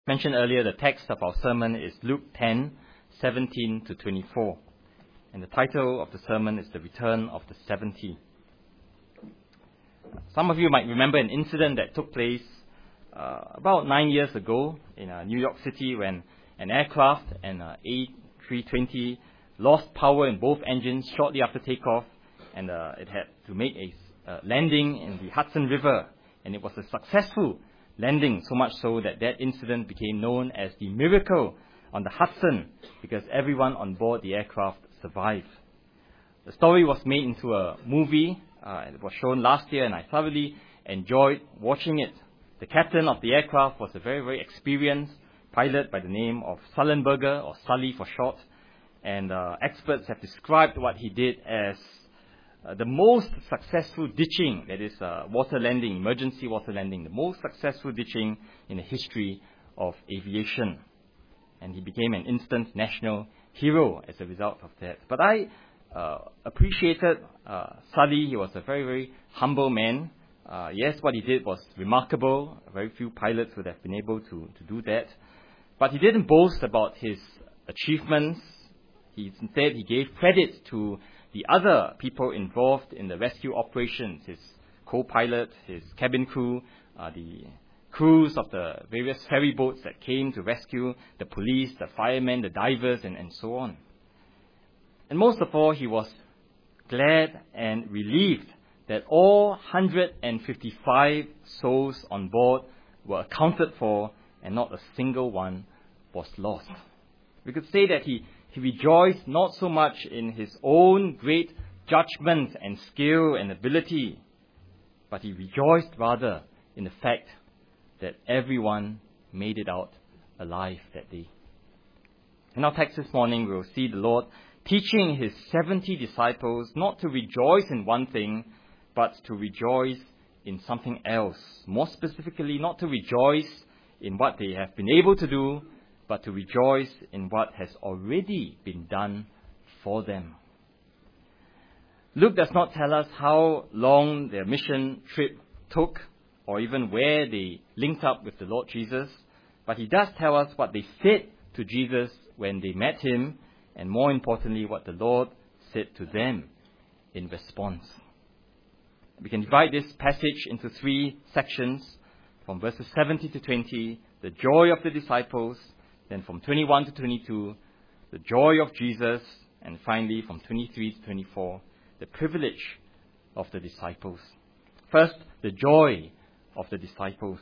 Mentioned earlier, the text of our sermon is Luke 10:17 to 24. And the title of the sermon is The Return of the 70. Some of you might remember an incident that took place about 9 years ago in New York City when an aircraft, an A320, lost power in both engines shortly after takeoff, and it had to make a landing in the Hudson River. And it was a successful landing, so much so that incident became known as the Miracle on the Hudson, because everyone on board the aircraft survived. The story was made into a movie. It was shown last year, and I thoroughly enjoyed watching it. The captain of the aircraft was a very, very experienced pilot by the name of Sullenberger, or Sully for short, and experts have described what he did as the most successful ditching, that is water landing, emergency water landing, the most successful ditching in the history of aviation. And he became an instant national hero as a result of that. But I appreciated Sully. He was a very, very humble man. Yes, what he did was remarkable. Very few pilots would have been able to do that. But he didn't boast about his achievements. Instead, he gave credit to the other people involved in the rescue operations, his co-pilot, his cabin crew, the crews of the various ferry boats that came to rescue, the police, the firemen, the divers, and so on. And most of all, he was glad and relieved that all 155 souls on board were accounted for and not a single one was lost. We could say that he rejoiced not so much in his own great judgment and skill and ability, but he rejoiced rather in the fact that everyone made it out alive that day. In our text this morning, we will see the Lord teaching his 70 disciples not to rejoice in one thing, but to rejoice in something else. More specifically, not to rejoice in what they have been able to do, but to rejoice in what has already been done for them. Luke does not tell us how long their mission trip took, or even where they linked up with the Lord Jesus, but he does tell us what they said to Jesus when they met him, and more importantly, what the Lord said to them in response. We can divide this passage into 3 sections, from verses 17 to 20, the joy of the disciples, then from 21 to 22, the joy of Jesus, and finally from 23 to 24, the privilege of the disciples. First, the joy of the disciples.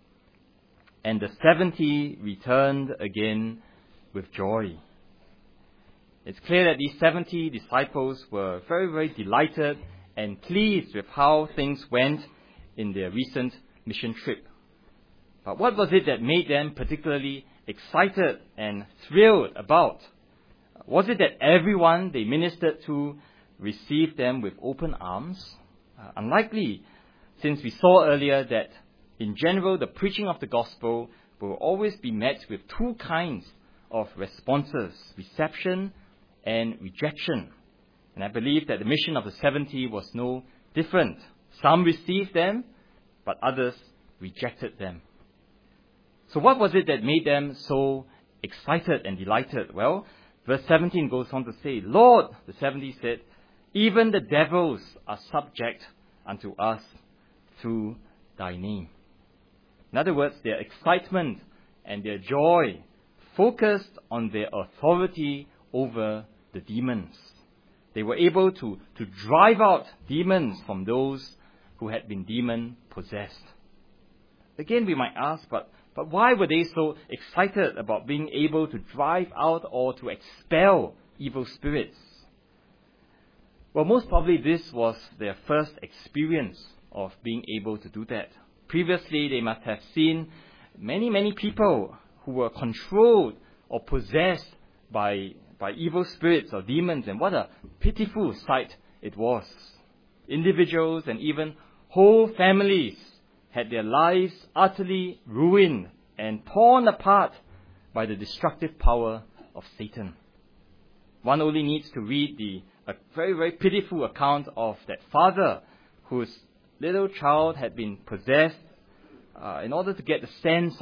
And the 70 returned again with joy. It's clear that these 70 disciples were very, very delighted and pleased with how things went in their recent mission trip. But what was it that made them particularly excited and thrilled about? Was it that everyone they ministered to received them with open arms? Unlikely, since we saw earlier that in general the preaching of the gospel will always be met with 2 kinds of responses, reception and rejection. And I believe that the mission of the 70 was no different. Some received them, but others rejected them. So what was it that made them so excited and delighted? Well, verse 17 goes on to say, Lord, the 70 said, even the devils are subject unto us through thy name. In other words, their excitement and their joy focused on their authority over the demons. They were able to drive out demons from those who had been demon-possessed. Again, we might ask, but why were they so excited about being able to drive out or to expel evil spirits? Well, most probably this was their first experience of being able to do that. Previously, they must have seen many, many people who were controlled or possessed by evil spirits or demons, and what a pitiful sight it was. Individuals and even whole families had their lives utterly ruined and torn apart by the destructive power of Satan. One only needs to read a very, very pitiful account of that father whose little child had been possessed in order to get the sense of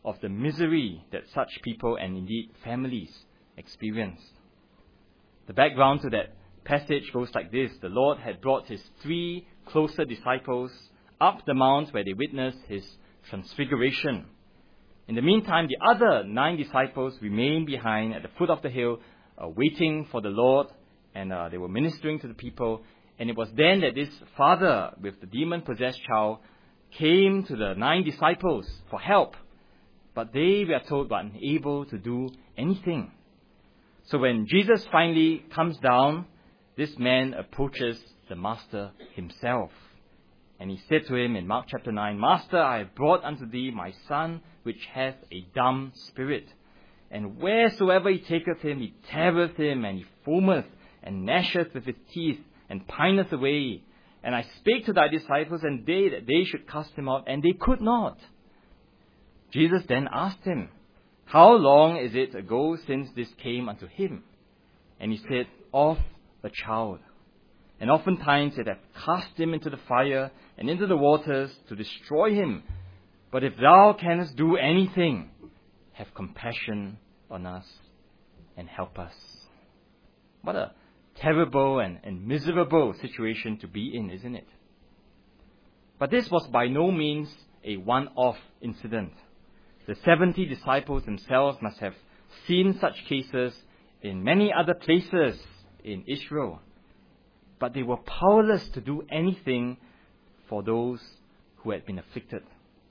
of the misery that such people and indeed families experience. The background to that passage goes like this. The Lord had brought his 3 closer disciples up the mount where they witnessed his transfiguration. In the meantime, the other 9 disciples remained behind at the foot of the hill, waiting for the Lord, and they were ministering to the people. And it was then that this father with the demon-possessed child came to the 9 disciples for help. But they, we are told, were unable to do anything. So when Jesus finally comes down, this man approaches the master himself. And he said to him in Mark chapter 9, Master, I have brought unto thee my son, which hath a dumb spirit. And wheresoever he taketh him, he teareth him, and he foameth, and gnasheth with his teeth, and pineth away. And I spake to thy disciples, and that they should cast him out, and they could not. Jesus then asked him, How long is it ago since this came unto him? And he said, Of a child. And oftentimes it hath cast him into the fire and into the waters to destroy him. But if thou canst do anything, have compassion on us and help us. What a terrible and miserable situation to be in, isn't it? But this was by no means a one-off incident. The 70 disciples themselves must have seen such cases in many other places in Israel. But they were powerless to do anything for those who had been afflicted.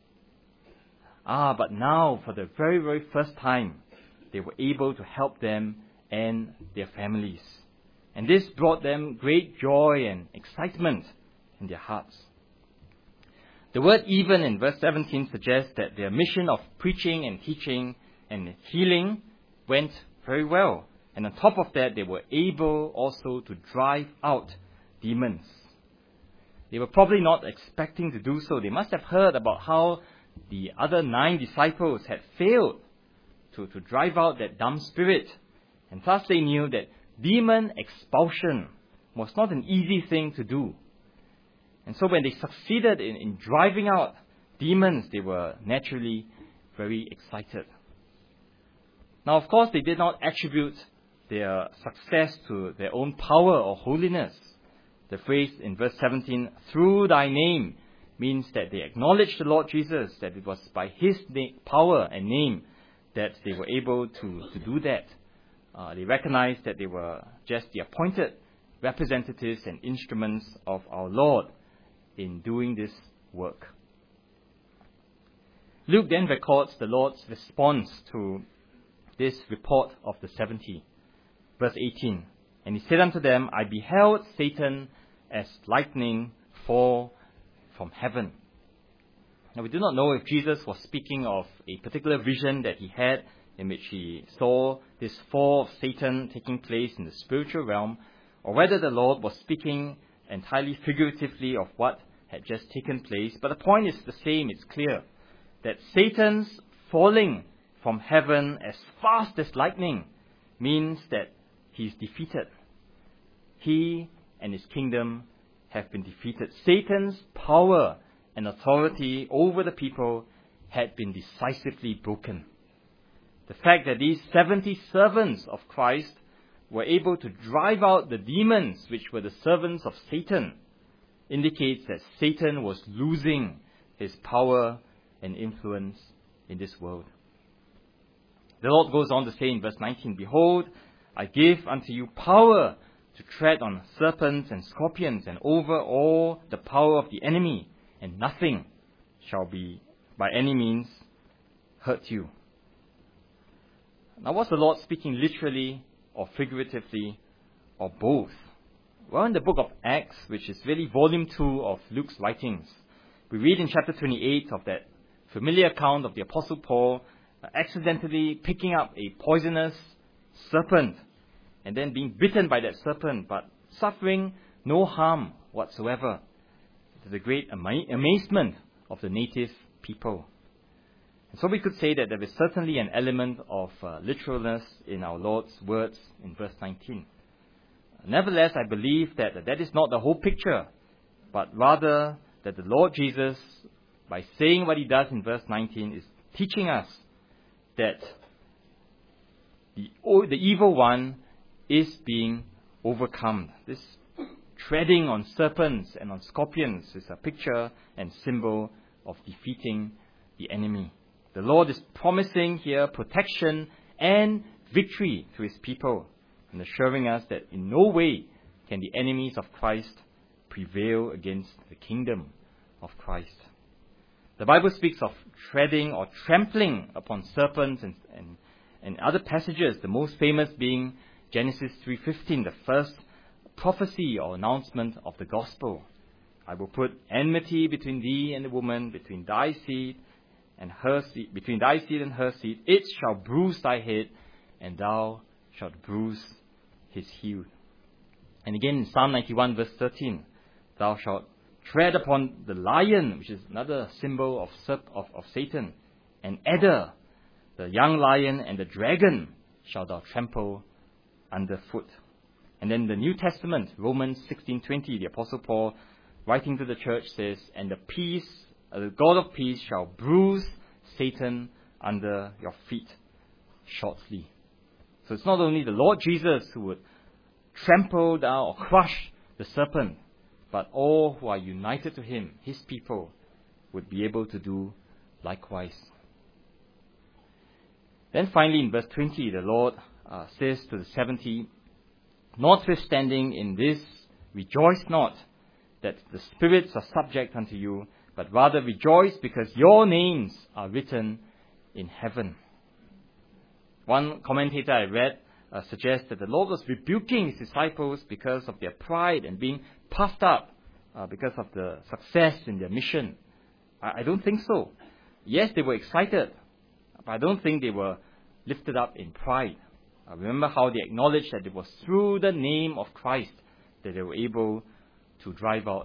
But now, for the very, very first time, they were able to help them and their families. And this brought them great joy and excitement in their hearts. The word even in verse 17 suggests that their mission of preaching and teaching and healing went very well. And on top of that, they were able also to drive out demons. They were probably not expecting to do so. They must have heard about how the other 9 disciples had failed to drive out that dumb spirit. And thus they knew that demon expulsion was not an easy thing to do. And so when they succeeded in driving out demons, they were naturally very excited. Now, of course, they did not attribute their success to their own power or holiness. The phrase in verse 17, through thy name, means that they acknowledged the Lord Jesus, that it was by his power and name that they were able to do that. They recognized that they were just the appointed representatives and instruments of our Lord in doing this work. Luke then records the Lord's response to this report of the 70. Verse 18, and he said unto them, I beheld Satan as lightning fall from heaven. Now we do not know if Jesus was speaking of a particular vision that he had in which he saw this fall of Satan taking place in the spiritual realm, or whether the Lord was speaking entirely figuratively of what had just taken place. But the point is the same, it's clear, that Satan's falling from heaven as fast as lightning means that he's defeated. He and his kingdom have been defeated. Satan's power and authority over the people had been decisively broken. The fact that these 70 servants of Christ were able to drive out the demons which were the servants of Satan indicates that Satan was losing his power and influence in this world. The Lord goes on to say in verse 19, Behold, I give unto you power to tread on serpents and scorpions and over all the power of the enemy, and nothing shall be by any means hurt you. Now, was the Lord speaking literally or figuratively or both? Well, in the book of Acts, which is really volume 2 of Luke's writings, we read in chapter 28 of that familiar account of the Apostle Paul accidentally picking up a poisonous serpent and then being bitten by that serpent, but suffering no harm whatsoever, to the great amazement of the native people. And so we could say that there is certainly an element of literalness in our Lord's words in verse 19. Nevertheless, I believe that that is not the whole picture, but rather that the Lord Jesus, by saying what he does in verse 19, is teaching us that the evil one is being overcome. This treading on serpents and on scorpions is a picture and symbol of defeating the enemy. The Lord is promising here protection and victory to his people, and assuring us that in no way can the enemies of Christ prevail against the kingdom of Christ. The Bible speaks of treading or trampling upon serpents and other passages, the most famous being Genesis 3:15, the first prophecy or announcement of the gospel. I will put enmity between thee and the woman, between thy seed and her seed, between thy seed and her seed. It shall bruise thy head, and thou shalt bruise his heel. And again in Psalm 91 verse 13, thou shalt tread upon the lion, which is another symbol of Satan, and adder, the young lion, and the dragon shalt thou trample underfoot. And then the New Testament, Romans 16:20, the Apostle Paul, writing to the church, says, and the God of peace shall bruise Satan under your feet shortly. So it's not only the Lord Jesus who would trample down or crush the serpent, but all who are united to him, his people, would be able to do likewise. Then finally in verse 20, the Lord says to the 70, notwithstanding in this, rejoice not that the spirits are subject unto you, but rather rejoice because your names are written in heaven. One commentator I read suggests that the Lord was rebuking his disciples because of their pride and being puffed up because of the success in their mission. I don't think so. Yes, they were excited, but I don't think they were lifted up in pride. Remember how they acknowledged that it was through the name of Christ that they were able to drive out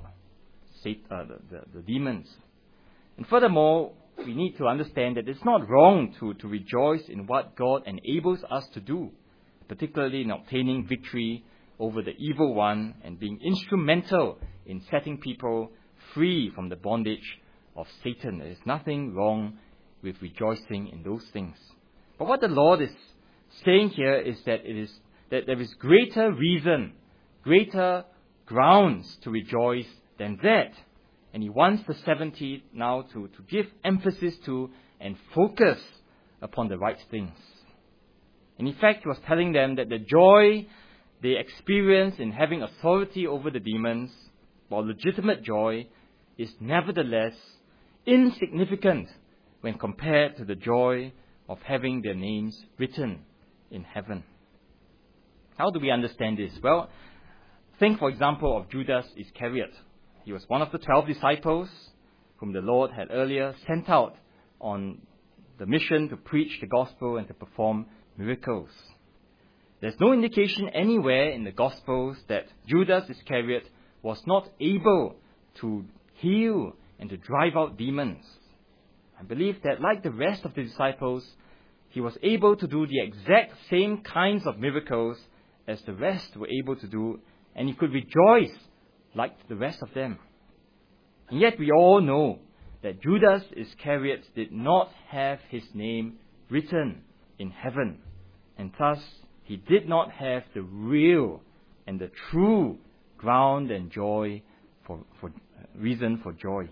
the demons. And furthermore, we need to understand that it's not wrong to rejoice in what God enables us to do, particularly in obtaining victory over the evil one and being instrumental in setting people free from the bondage of Satan. There is nothing wrong with rejoicing in those things. But what the Lord is saying here is that there is greater reason, greater grounds to rejoice than that. And he wants the 70 now to give emphasis to and focus upon the right things. And in fact, he was telling them that the joy they experience in having authority over the demons, while legitimate joy, is nevertheless insignificant when compared to the joy of having their names written in heaven. How do we understand this? Well, think, for example, of Judas Iscariot. He was one of the 12 disciples whom the Lord had earlier sent out on the mission to preach the gospel and to perform miracles. There's no indication anywhere in the Gospels that Judas Iscariot was not able to heal and to drive out demons. I believe that, like the rest of the disciples, he was able to do the exact same kinds of miracles as the rest were able to do, and he could rejoice like the rest of them. And yet we all know that Judas Iscariot did not have his name written in heaven, and thus he did not have the real and the true ground and joy for reason for joy.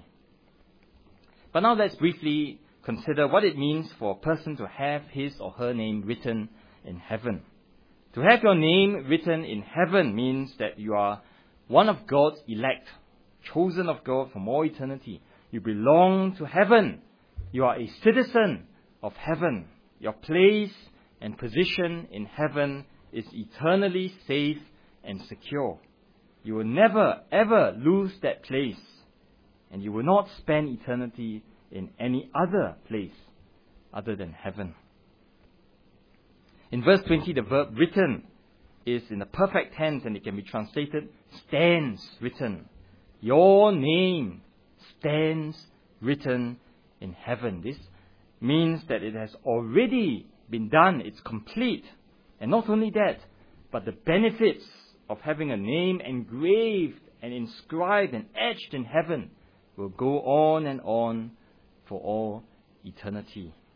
But now let's briefly consider what it means for a person to have his or her name written in heaven. To have your name written in heaven means that you are one of God's elect, chosen of God from all eternity. You belong to heaven. You are a citizen of heaven. Your place and position in heaven is eternally safe and secure. You will never, ever lose that place, and you will not spend eternity in any other place other than heaven. In verse 20, the verb written is in the perfect tense, and it can be translated stands written. Your name stands written in heaven. This means that it has already been done. It's complete. And not only that, but the benefits of having a name engraved and inscribed and etched in heaven will go on and on for all eternity.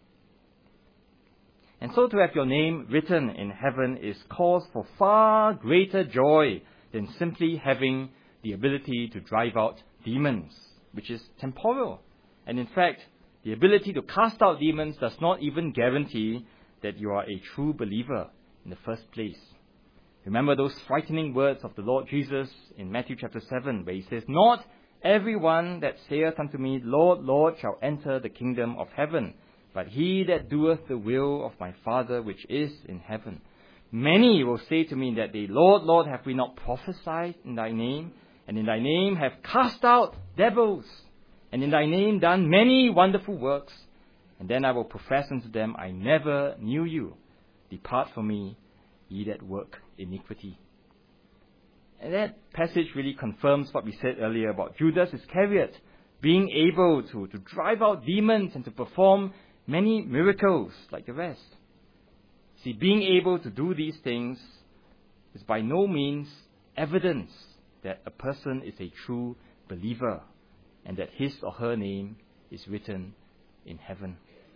And so to have your name written in heaven is cause for far greater joy than simply having the ability to drive out demons, which is temporal. And in fact, the ability to cast out demons does not even guarantee that you are a true believer in the first place. Remember those frightening words of the Lord Jesus in Matthew chapter 7, where he says, "Not everyone that saith unto me, Lord, Lord, shall enter the kingdom of heaven, but he that doeth the will of my Father which is in heaven. Many will say to me in that day, Lord, Lord, have we not prophesied in thy name, and in thy name have cast out devils, and in thy name done many wonderful works? And then I will profess unto them, I never knew you. Depart from me, ye that work iniquity." And that passage really confirms what we said earlier about Judas Iscariot being able to drive out demons and to perform many miracles like the rest. See, being able to do these things is by no means evidence that a person is a true believer and that his or her name is written in heaven.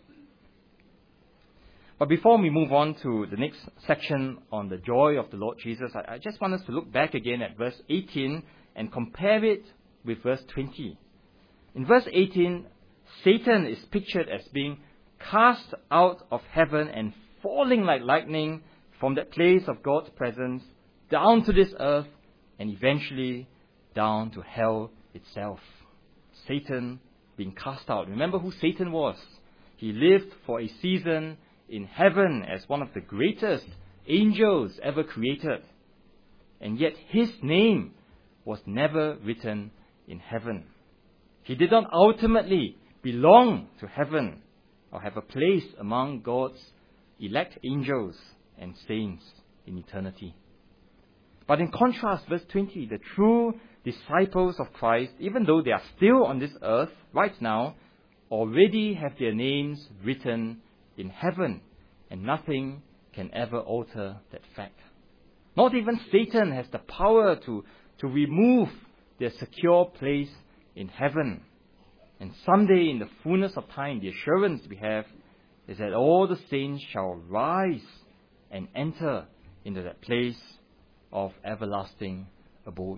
But before we move on to the next section on the joy of the Lord Jesus, I just want us to look back again at verse 18 and compare it with verse 20. In verse 18, Satan is pictured as being cast out of heaven and falling like lightning from that place of God's presence down to this earth and eventually down to hell itself. Satan being cast out. Remember who Satan was. He lived for a season in heaven as one of the greatest angels ever created. And yet his name was never written in heaven. He did not ultimately belong to heaven or have a place among God's elect angels and saints in eternity. But in contrast, verse 20, the true disciples of Christ, even though they are still on this earth right now, already have their names written in heaven, and nothing can ever alter that fact. Not even Satan has the power to remove their secure place in heaven. And someday, in the fullness of time, the assurance we have is that all the saints shall rise and enter into that place of everlasting abode.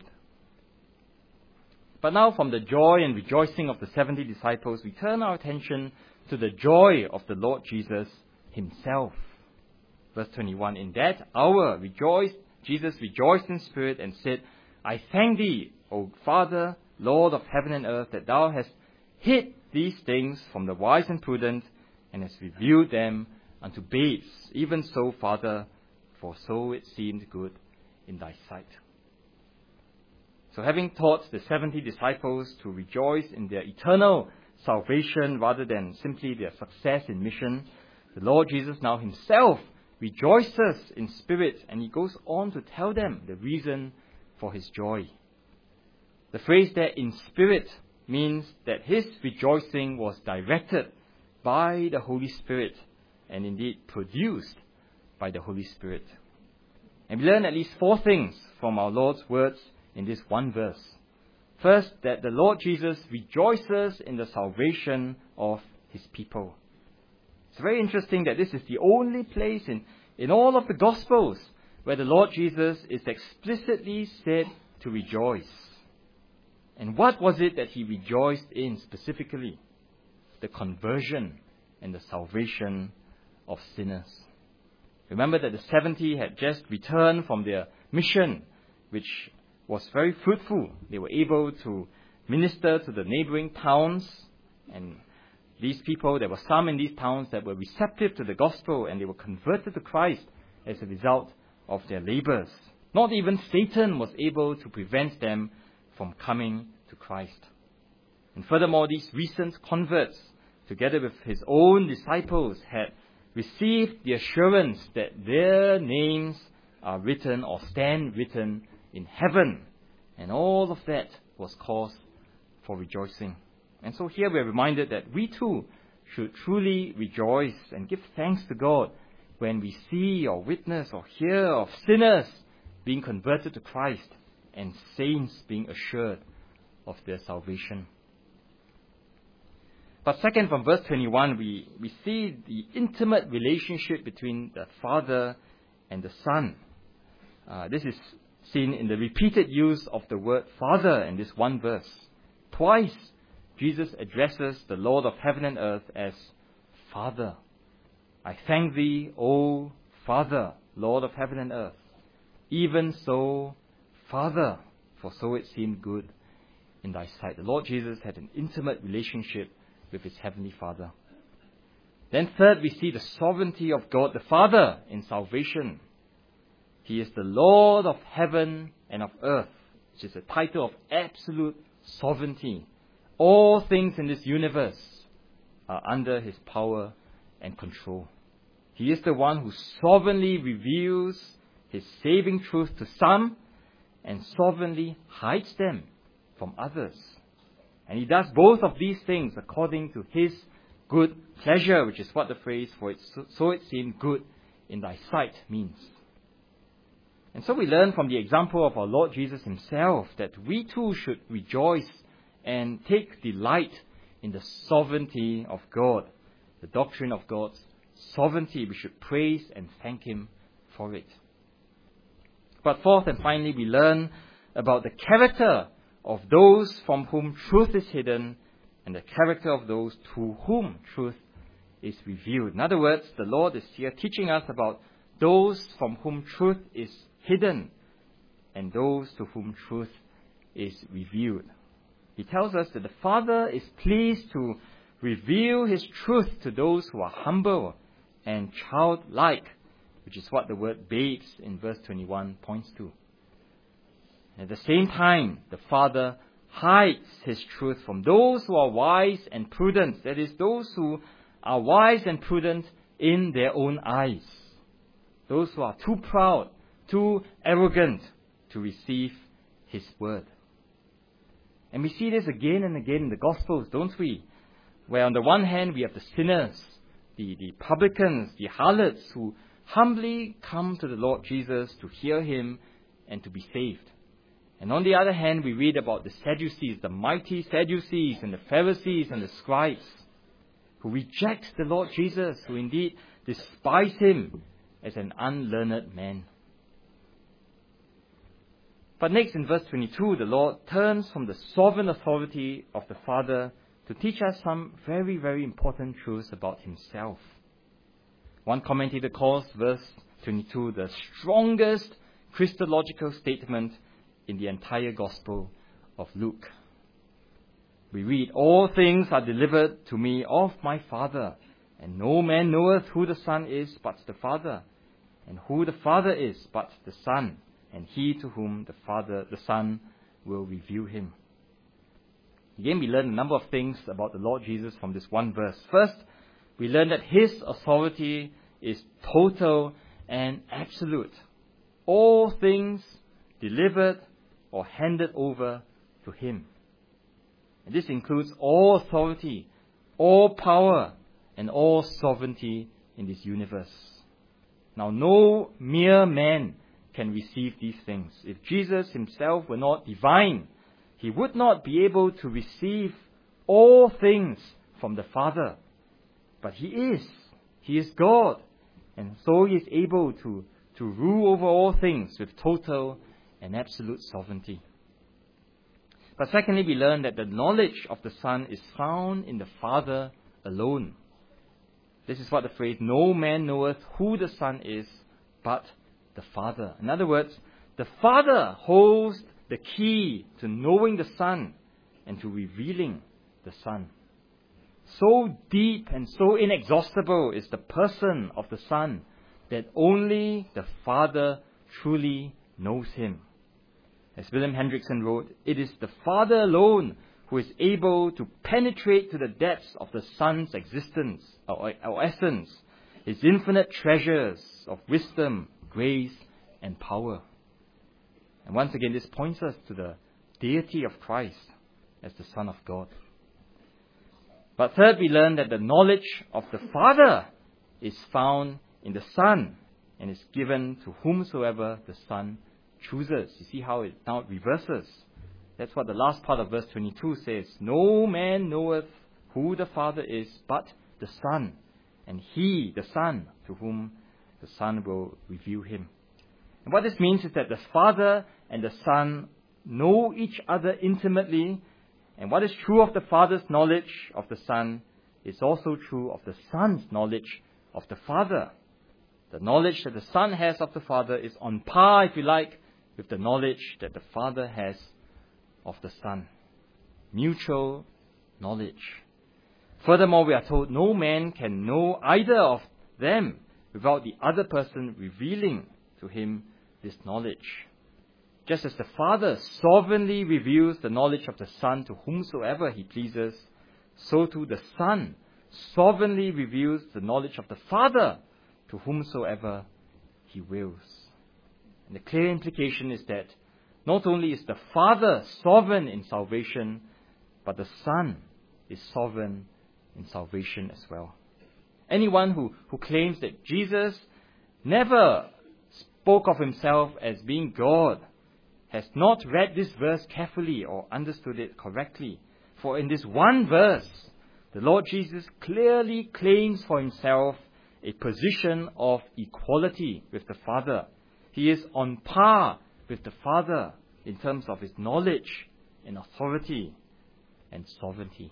But now, from the joy and rejoicing of the 70 disciples, we turn our attention to the joy of the Lord Jesus himself. Verse 21, in that hour Jesus rejoiced in spirit and said, I thank thee, O Father, Lord of heaven and earth, that thou hast hid these things from the wise and prudent, and hast revealed them unto babes. Even so, Father, for so it seemed good in thy sight. So having taught the 70 disciples to rejoice in their eternal salvation rather than simply their success in mission, the Lord Jesus now himself rejoices in spirit, and he goes on to tell them the reason for his joy. The phrase there, in spirit, means that his rejoicing was directed by the Holy Spirit and indeed produced by the Holy Spirit. And we learn at least 4 things from our Lord's words in this one verse. First, that the Lord Jesus rejoices in the salvation of his people. It's very interesting that this is the only place in all of the Gospels where the Lord Jesus is explicitly said to rejoice. And what was it that he rejoiced in specifically? The conversion and the salvation of sinners. Remember that the 70 had just returned from their mission, which was very fruitful. They were able to minister to the neighboring towns, and these people, there were some in these towns that were receptive to the gospel, and they were converted to Christ as a result of their labors. Not even Satan was able to prevent them from coming to Christ. And furthermore, these recent converts, together with his own disciples, had received the assurance that their names are written or stand written in heaven. And all of that was cause for rejoicing. And so here we are reminded that we too should truly rejoice and give thanks to God when we see or witness or hear of sinners being converted to Christ and saints being assured of their salvation. But second, from verse 21, we see the intimate relationship between the Father and the Son. This is seen in the repeated use of the word Father in this one verse. Twice, Jesus addresses the Lord of heaven and earth as Father. I thank thee, O Father, Lord of heaven and earth. Even so, Father, for so it seemed good in thy sight. The Lord Jesus had an intimate relationship with his heavenly Father. Then third, we see the sovereignty of God the Father in salvation. He is the Lord of heaven and of earth, which is a title of absolute sovereignty. All things in this universe are under his power and control. He is the one who sovereignly reveals his saving truth to some and sovereignly hides them from others. And he does both of these things according to his good pleasure, which is what the phrase "for it so it seemed good in thy sight" means. And so we learn from the example of our Lord Jesus himself that we too should rejoice and take delight in the sovereignty of God, the doctrine of God's sovereignty. We should praise and thank him for it. But fourth and finally, we learn about the character of those from whom truth is hidden and the character of those to whom truth is revealed. In other words, the Lord is here teaching us about those from whom truth is hidden and those to whom truth is revealed. He tells us that the Father is pleased to reveal his truth to those who are humble and childlike, which is what the word babes in verse 21 points to. At the same time, the Father hides his truth from those who are wise and prudent, that is, those who are wise and prudent in their own eyes, those who are too proud, too arrogant to receive his word. And we see this again and again in the Gospels, don't we? Where on the one hand we have the sinners, the publicans, the harlots who humbly come to the Lord Jesus to hear him and to be saved. And on the other hand, we read about the Sadducees, the mighty Sadducees and the Pharisees and the scribes who reject the Lord Jesus, who indeed despise him as an unlearned man. But next in verse 22, the Lord turns from the sovereign authority of the Father to teach us some very, very important truths about himself. One commentator calls verse 22 the strongest Christological statement in the entire Gospel of Luke. We read, "All things are delivered to me of my Father, and no man knoweth who the Son is but the Father, and who the Father is but the Son, and he to whom the Son will reveal him." Again, we learn a number of things about the Lord Jesus from this one verse. First, we learn that his authority is total and absolute. All things delivered or handed over to him. And this includes all authority, all power, and all sovereignty in this universe. Now, no mere man can receive these things. If Jesus himself were not divine, he would not be able to receive all things from the Father. But he is. He is God. And so he is able to rule over all things with total and absolute sovereignty. But secondly, we learn that the knowledge of the Son is found in the Father alone. This is what the phrase, "No man knoweth who the Son is but the Father." In other words, the Father holds the key to knowing the Son and to revealing the Son. So deep and so inexhaustible is the person of the Son that only the Father truly knows him. As William Hendrickson wrote, "It is the Father alone who is able to penetrate to the depths of the Son's existence or essence, his infinite treasures of wisdom, grace, and power." And once again, this points us to the deity of Christ as the Son of God. But third, we learn that the knowledge of the Father is found in the Son and is given to whomsoever the Son chooses. You see how it now reverses. That's what the last part of verse 22 says. "No man knoweth who the Father is, but the Son, and He, the Son, to whom the Son will reveal Him. And what this means is that the Father and the Son know each other intimately, and what is true of the Father's knowledge of the Son is also true of the Son's knowledge of the Father. The knowledge that the Son has of the Father is on par, if you like, with the knowledge that the Father has of the Son. Mutual knowledge. Furthermore, we are told no man can know either of them without the other person revealing to him this knowledge. Just as the Father sovereignly reveals the knowledge of the Son to whomsoever He pleases, so too the Son sovereignly reveals the knowledge of the Father to whomsoever He wills. And the clear implication is that not only is the Father sovereign in salvation, but the Son is sovereign in salvation as well. Anyone who claims that Jesus never spoke of Himself as being God has not read this verse carefully or understood it correctly. For in this one verse, the Lord Jesus clearly claims for Himself a position of equality with the Father. He is on par with the Father in terms of His knowledge and authority and sovereignty.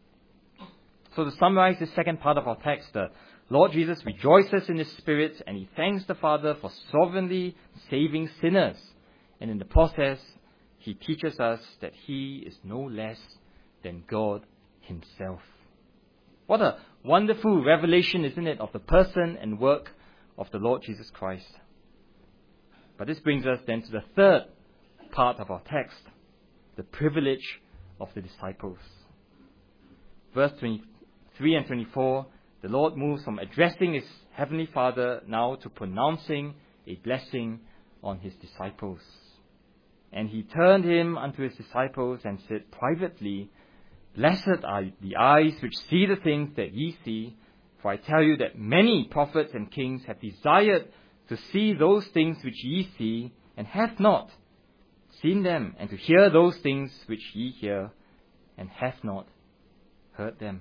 So to summarize the second part of our text, the Lord Jesus rejoices in His Spirit and He thanks the Father for sovereignly saving sinners. And in the process, He teaches us that He is no less than God Himself. What a wonderful revelation, isn't it, of the person and work of the Lord Jesus Christ. But this brings us then to the third part of our text, the privilege of the disciples. Verse 23 and 24, the Lord moves from addressing His Heavenly Father now to pronouncing a blessing on His disciples. And He turned Him unto His disciples and said privately, Blessed are the eyes which see the things that ye see, for I tell you that many prophets and kings have desired to see those things which ye see, and have not seen them, and to hear those things which ye hear, and have not heard them.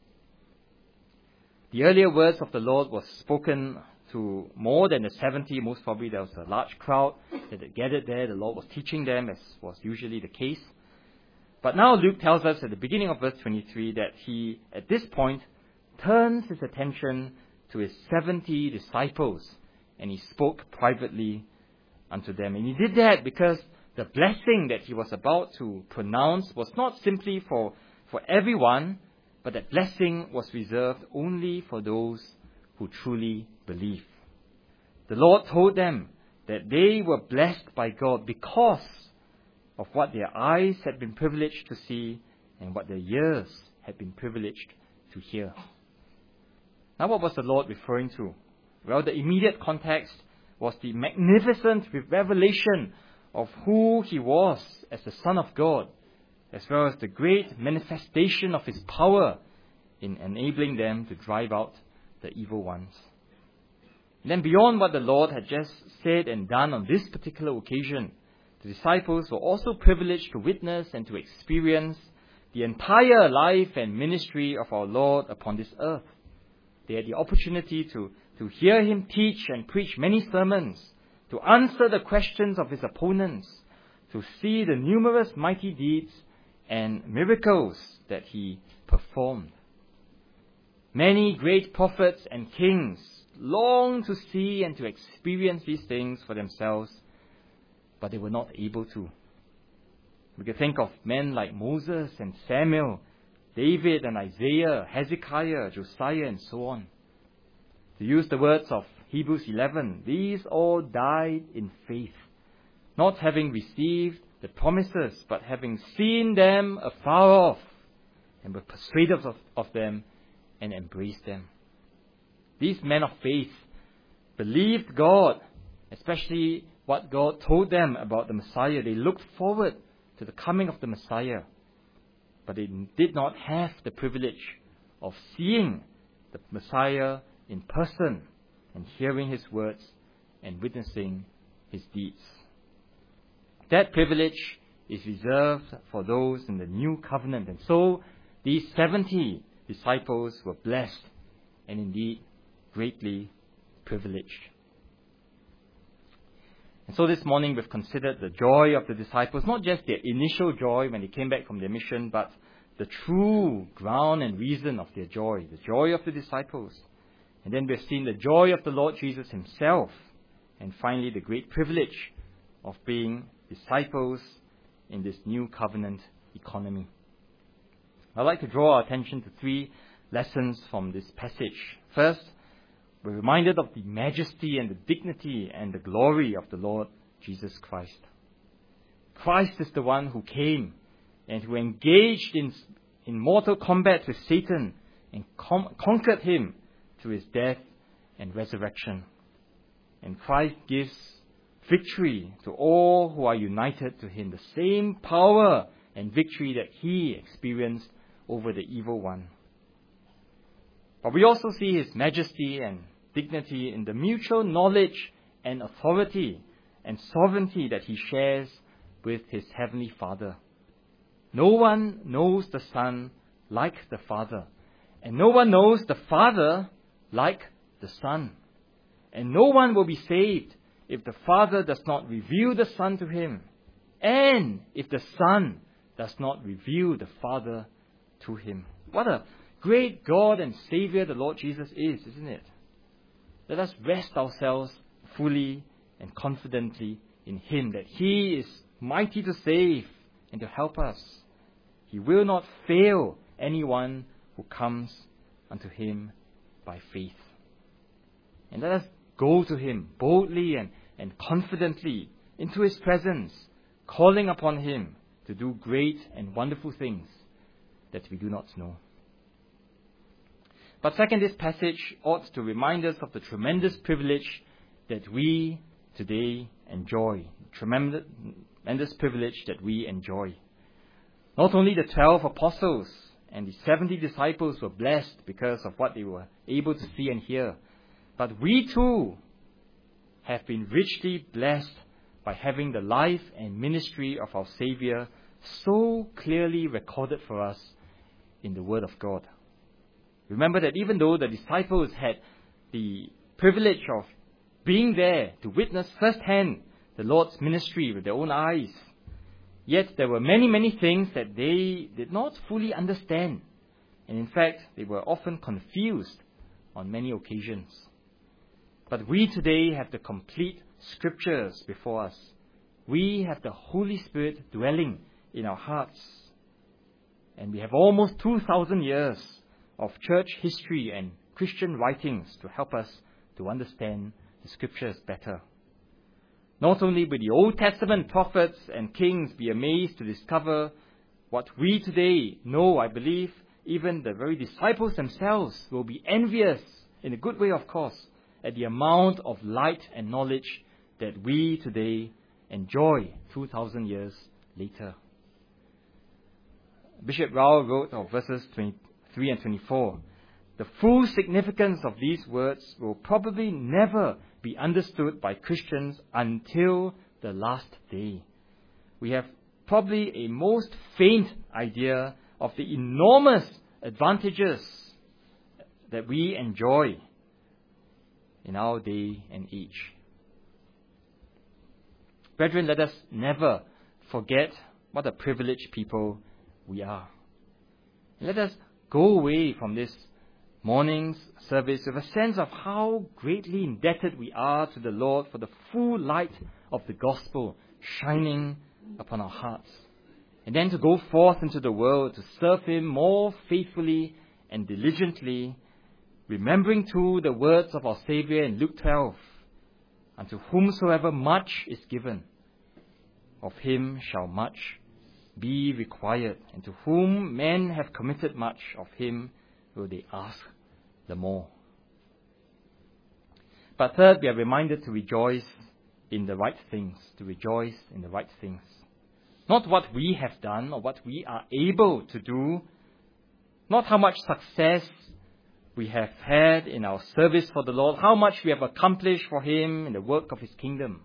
The earlier words of the Lord was spoken to more than the 70. Most probably there was a large crowd that had gathered there. The Lord was teaching them, as was usually the case. But now Luke tells us at the beginning of verse 23 that He, at this point, turns His attention to His 70 disciples, and He spoke privately unto them. And He did that because the blessing that He was about to pronounce was not simply for everyone, but that blessing was reserved only for those who truly believe. The Lord told them that they were blessed by God because of what their eyes had been privileged to see and what their ears had been privileged to hear. Now, what was the Lord referring to? Well, the immediate context was the magnificent revelation of who He was as the Son of God, as well as the great manifestation of His power in enabling them to drive out the evil ones. And then beyond what the Lord had just said and done on this particular occasion, the disciples were also privileged to witness and to experience the entire life and ministry of our Lord upon this earth. They had the opportunity to hear Him teach and preach many sermons, to answer the questions of His opponents, to see the numerous mighty deeds and miracles that He performed. Many great prophets and kings longed to see and to experience these things for themselves, but they were not able to. We can think of men like Moses and Samuel, David and Isaiah, Hezekiah, Josiah, and so on. To use the words of Hebrews 11, these all died in faith, not having received the promises, but having seen them afar off, and were persuaded of them and embraced them. These men of faith believed God, especially what God told them about the Messiah. They looked forward to the coming of the Messiah, but they did not have the privilege of seeing the Messiah in person and hearing His words and witnessing His deeds. That privilege is reserved for those in the new covenant. And so these 70 disciples were blessed and indeed greatly privileged. And so this morning we've considered the joy of the disciples, not just their initial joy when they came back from their mission, but the true ground and reason of their joy, the joy of the disciples. And then we've seen the joy of the Lord Jesus himself, and finally the great privilege of being disciples in this new covenant economy. I'd like to draw our attention to 3 lessons from this passage. First, we're reminded of the majesty and the dignity and the glory of the Lord Jesus Christ. Christ is the one who came and who engaged in mortal combat with Satan and conquered him through his death and resurrection. And Christ gives victory to all who are united to him, the same power and victory that he experienced over the evil one. But we also see his majesty and dignity in the mutual knowledge and authority and sovereignty that he shares with his heavenly Father. No one knows the Son like the Father, and no one knows the Father like the Son. And no one will be saved if the Father does not reveal the Son to him, and if the Son does not reveal the Father to him. What a great God and Savior the Lord Jesus is, isn't it? Let us rest ourselves fully and confidently in him, that he is mighty to save and to help us. He will not fail anyone who comes unto him by faith. And let us go to him boldly and confidently into his presence, calling upon him to do great and wonderful things that we do not know. But second, this passage ought to remind us of the tremendous privilege that we today enjoy. Tremendous privilege that we enjoy. Not only the 12 apostles and the 70 disciples were blessed because of what they were able to see and hear, but we too have been richly blessed by having the life and ministry of our Savior so clearly recorded for us in the Word of God. Remember that even though the disciples had the privilege of being there to witness firsthand the Lord's ministry with their own eyes, yet there were many, many things that they did not fully understand. And in fact, they were often confused on many occasions. But we today have the complete Scriptures before us. We have the Holy Spirit dwelling in our hearts. And we have almost 2,000 years of church history and Christian writings to help us to understand the Scriptures better. Not only will the Old Testament prophets and kings be amazed to discover what we today know, I believe even the very disciples themselves will be envious, in a good way of course, at the amount of light and knowledge that we today enjoy 2,000 years later. Bishop Rao wrote of verses 23 and 24, "The full significance of these words will probably never be understood by Christians until the last day. We have probably a most faint idea of the enormous advantages that we enjoy in our day and age." Brethren, let us never forget what a privileged people we are. Let us go away from this morning's service with a sense of how greatly indebted we are to the Lord for the full light of the gospel shining upon our hearts. And then to go forth into the world to serve him more faithfully and diligently, remembering too the words of our Savior in Luke 12, "Unto whomsoever much is given, of him shall much be required, and to whom men have committed much, of him will they ask the more." But third, we are reminded to rejoice in the right things, to rejoice in the right things. Not what we have done or what we are able to do, not how much success we have had in our service for the Lord, how much we have accomplished for him in the work of his kingdom.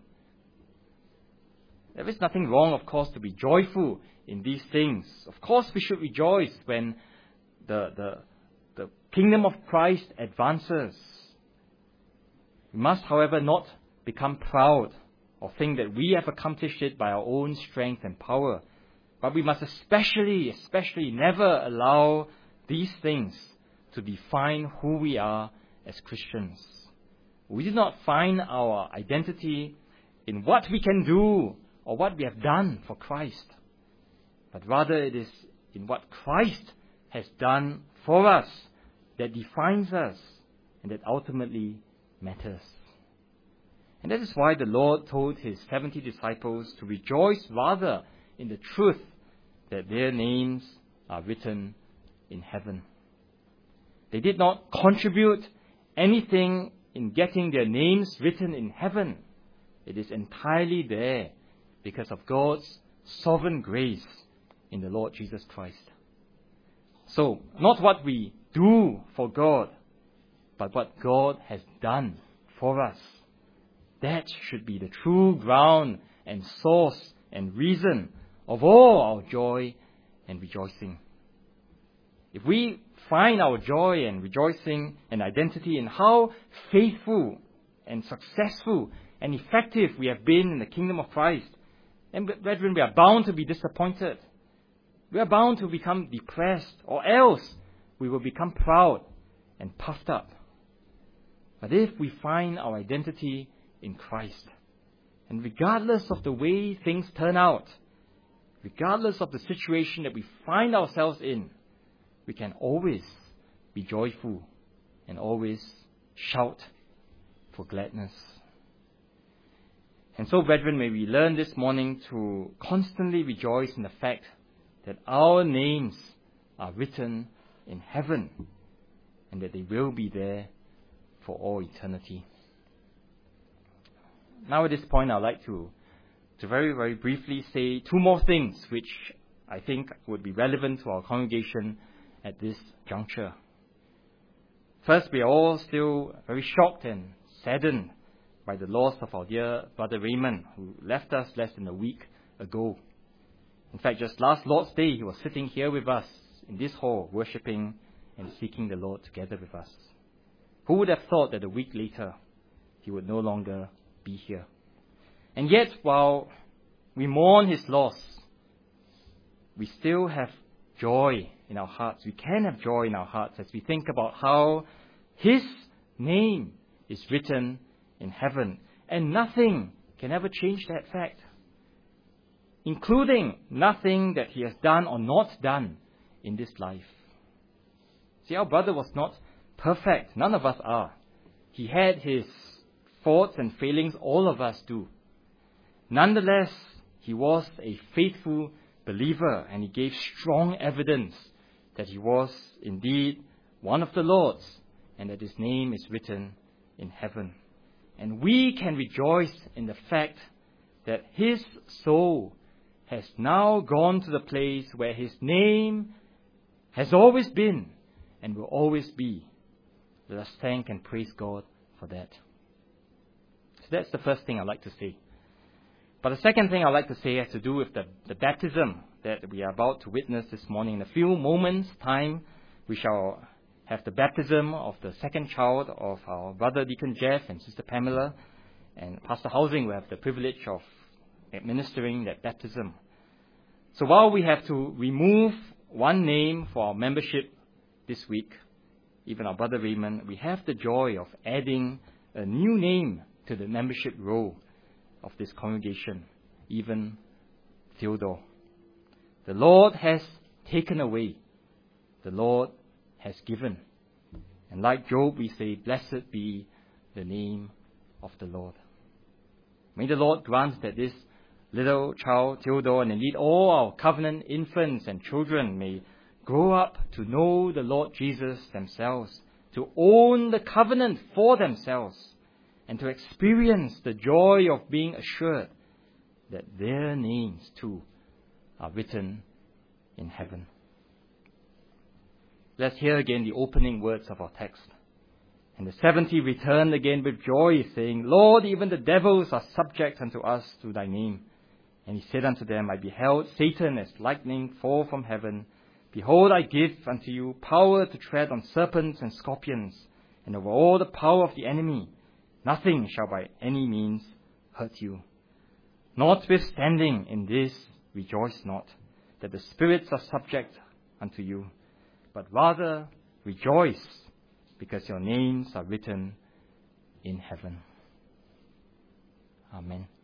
There is nothing wrong, of course, to be joyful in these things. Of course, we should rejoice when the the kingdom of Christ advances. We must, however, not become proud or think that we have accomplished it by our own strength and power. But we must especially never allow these things to define who we are as Christians. We do not find our identity in what we can do or what we have done for Christ, but rather it is in what Christ has done for us that defines us and that ultimately matters. And that is why the Lord told his 70 disciples to rejoice rather in the truth that their names are written in heaven. They did not contribute anything in getting their names written in heaven. It is entirely there because of God's sovereign grace in the Lord Jesus Christ. So, not what we do for God, but what God has done for us. That should be the true ground and source and reason of all our joy and rejoicing. If we find our joy and rejoicing and identity in how faithful and successful and effective we have been in the kingdom of Christ, then, brethren, we are bound to be disappointed. We are bound to become depressed, or else we will become proud and puffed up. But if we find our identity in Christ, and regardless of the way things turn out, regardless of the situation that we find ourselves in, we can always be joyful and always shout for gladness. And so, brethren, may we learn this morning to constantly rejoice in the fact that our names are written in heaven and that they will be there for all eternity. Now at this point, I'd like to very, very briefly say two more things which I think would be relevant to our congregation at this juncture. First, we are all still very shocked and saddened by the loss of our dear brother Raymond, who left us less than a week ago. In fact, just last Lord's Day, he was sitting here with us in this hall, worshipping and seeking the Lord together with us. Who would have thought that a week later, he would no longer be here? And yet, while we mourn his loss, we still have joy in our hearts. We can have joy in our hearts as we think about how his name is written in heaven. And nothing can ever change that fact, including nothing that he has done or not done in this life. See, our brother was not perfect. None of us are. He had his faults and failings. All of us do. Nonetheless, he was a faithful believer, and he gave strong evidence that he was indeed one of the Lord's and that his name is written in heaven. And we can rejoice in the fact that his soul has now gone to the place where his name has always been and will always be. Let us thank and praise God for that. So that's the first thing I'd like to say. But the second thing I'd like to say has to do with the baptism that we are about to witness this morning. In a few moments' time, we shall have the baptism of the second child of our brother Deacon Jeff and Sister Pamela, and Pastor Housing will have the privilege of administering that baptism. So while we have to remove one name for our membership this week, even our brother Raymond, we have the joy of adding a new name to the membership roll of this congregation, even Theodore. The Lord has taken away. The Lord has given. And like Job, we say, blessed be the name of the Lord. May the Lord grant that this little child, Theodore, and indeed all our covenant infants and children may grow up to know the Lord Jesus themselves, to own the covenant for themselves, and to experience the joy of being assured that their names too are written in heaven. Let's hear again the opening words of our text. And the 70 returned again with joy, saying, Lord, even the devils are subject unto us through thy name. And he said unto them, I beheld Satan as lightning fall from heaven. Behold, I give unto you power to tread on serpents and scorpions, and over all the power of the enemy. Nothing shall by any means hurt you. Notwithstanding in this, rejoice not, that the spirits are subject unto you, but rather rejoice, because your names are written in heaven. Amen.